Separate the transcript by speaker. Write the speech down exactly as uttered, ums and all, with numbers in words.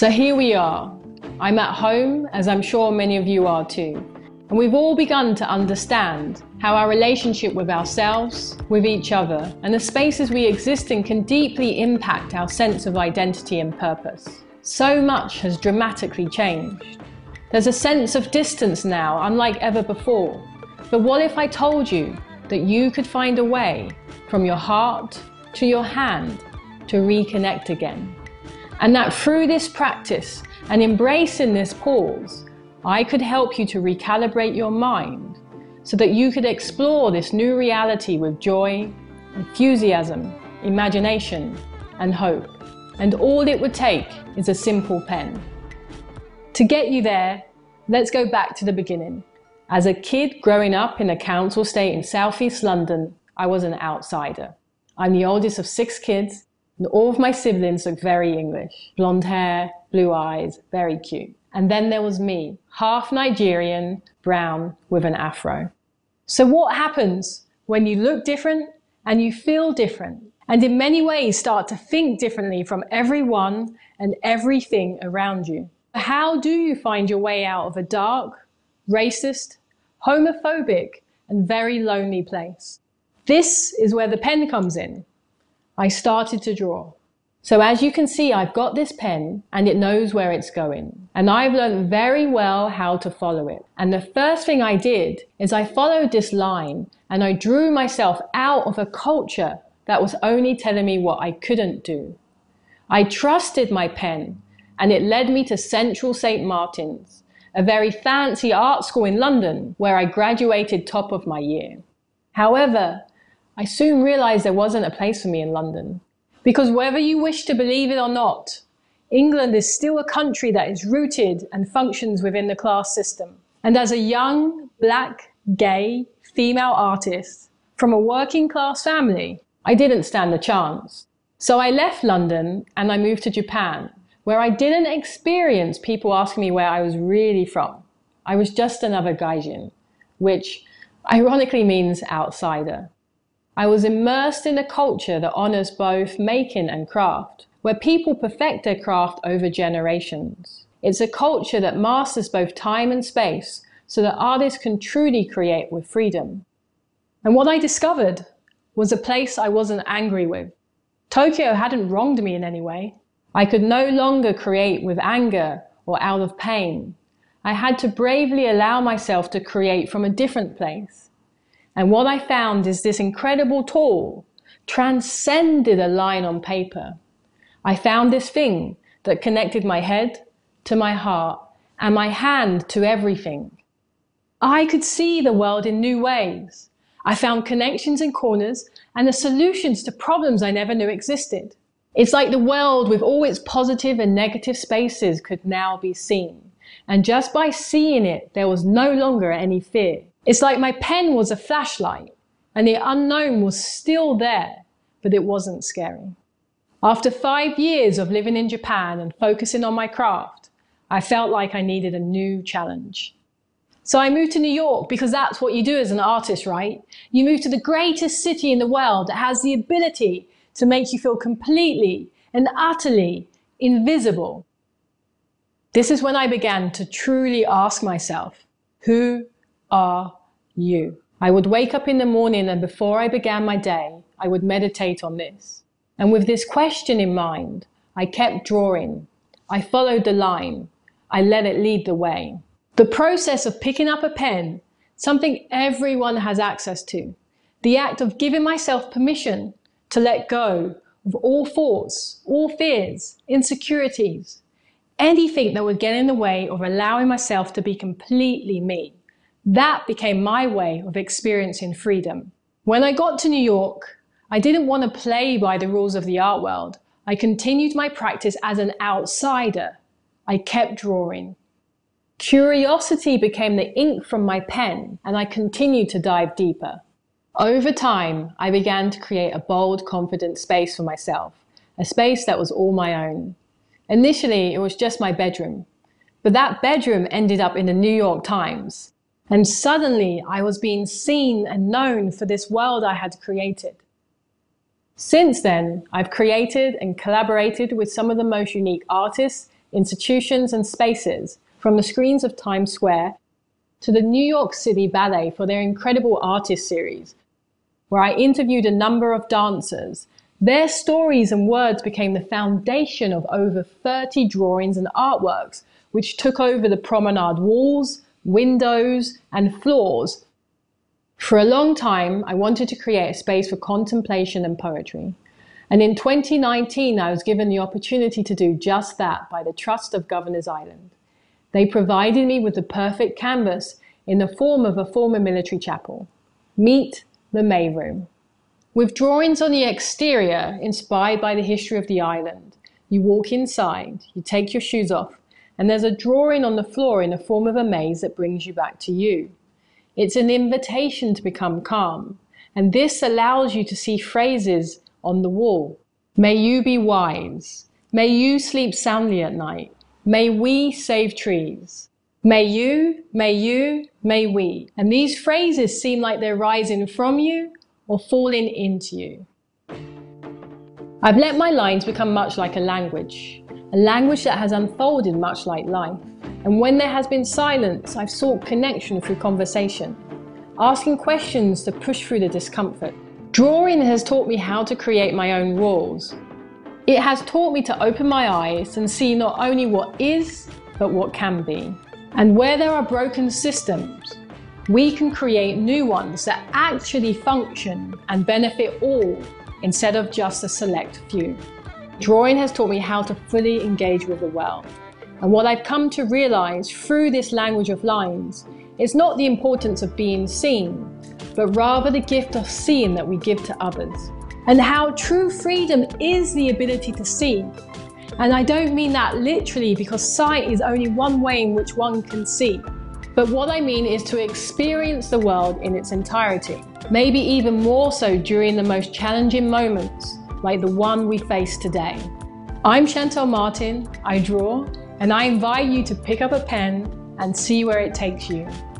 Speaker 1: So here we are. I'm at home, as I'm sure many of you are too. And we've all begun to understand how our relationship with ourselves, with each other, and the spaces we exist in can deeply impact our sense of identity and purpose. So much has dramatically changed. There's a sense of distance now, unlike ever before. But what if I told you that you could find a way from your heart to your hand to reconnect again? And that through this practice and embracing this pause, I could help you to recalibrate your mind so that you could explore this new reality with joy, enthusiasm, imagination, and hope. And all it would take is a simple pen. To get you there, let's go back to the beginning. As a kid growing up in a council estate in southeast London, I was an outsider. I'm the oldest of six kids, and all of my siblings look very English. Blonde hair, blue eyes, very cute. And then there was me, half Nigerian, brown, with an afro. So what happens when you look different and you feel different, and in many ways start to think differently from everyone and everything around you? How do you find your way out of a dark, racist, homophobic, and very lonely place? This is where the pen comes in. I started to draw. So as you can see, I've got this pen and it knows where it's going. And I've learned very well how to follow it. And the first thing I did is I followed this line and I drew myself out of a culture that was only telling me what I couldn't do. I trusted my pen and it led me to Central Saint Martin's, a very fancy art school in London where I graduated top of my year. However, I soon realized there wasn't a place for me in London. Because whether you wish to believe it or not, England is still a country that is rooted and functions within the class system. And as a young, black, gay, female artist from a working class family, I didn't stand a chance. So I left London and I moved to Japan, where I didn't experience people asking me where I was really from. I was just another gaijin, which ironically means outsider. I was immersed in a culture that honors both making and craft, where people perfect their craft over generations. It's a culture that masters both time and space so that artists can truly create with freedom. And what I discovered was a place I wasn't angry with. Tokyo hadn't wronged me in any way. I could no longer create with anger or out of pain. I had to bravely allow myself to create from a different place. And what I found is this incredible tool transcended a line on paper. I found this thing that connected my head to my heart and my hand to everything. I could see the world in new ways. I found connections in corners and the solutions to problems I never knew existed. It's like the world with all its positive and negative spaces could now be seen. And just by seeing it, there was no longer any fear. It's like my pen was a flashlight and the unknown was still there, but it wasn't scary. After five years of living in Japan and focusing on my craft, I felt like I needed a new challenge. So I moved to New York because that's what you do as an artist, right? You move to the greatest city in the world that has the ability to make you feel completely and utterly invisible. This is when I began to truly ask myself, who are you? I would wake up in the morning and before I began my day, I would meditate on this. And with this question in mind, I kept drawing. I followed the line. I let it lead the way. The process of picking up a pen, something everyone has access to. The act of giving myself permission to let go of all thoughts, all fears, insecurities, anything that would get in the way of allowing myself to be completely me. That became my way of experiencing freedom. When I got to New York, I didn't want to play by the rules of the art world. I continued my practice as an outsider. I kept drawing. Curiosity became the ink from my pen, and I continued to dive deeper. Over time, I began to create a bold, confident space for myself, a space that was all my own. Initially, it was just my bedroom, but that bedroom ended up in the New York Times. And suddenly I was being seen and known for this world I had created. Since then, I've created and collaborated with some of the most unique artists, institutions and spaces, from the screens of Times Square to the New York City Ballet for their incredible artist series, where I interviewed a number of dancers. Their stories and words became the foundation of over thirty drawings and artworks, which took over the promenade walls, windows, and floors. For a long time, I wanted to create a space for contemplation and poetry. And in twenty nineteen, I was given the opportunity to do just that by the Trust of Governors Island. They provided me with the perfect canvas in the form of a former military chapel. Meet the May Room. With drawings on the exterior inspired by the history of the island, you walk inside, you take your shoes off, and there's a drawing on the floor in the form of a maze that brings you back to you. It's an invitation to become calm, and this allows you to see phrases on the wall. May you be wise. May you sleep soundly at night. May we save trees. May you, may you, may we. And these phrases seem like they're rising from you or falling into you. I've let my lines become much like a language, a language that has unfolded much like life. And when there has been silence, I've sought connection through conversation, asking questions to push through the discomfort. Drawing has taught me how to create my own rules. It has taught me to open my eyes and see not only what is, but what can be. And where there are broken systems, we can create new ones that actually function and benefit all instead of just a select few. Drawing has taught me how to fully engage with the world. And what I've come to realize through this language of lines is not the importance of being seen, but rather the gift of seeing that we give to others. And how true freedom is the ability to see. And I don't mean that literally, because sight is only one way in which one can see. But what I mean is to experience the world in its entirety, maybe even more so during the most challenging moments, like the one we face today. I'm Chantel Martin, I draw, and I invite you to pick up a pen and see where it takes you.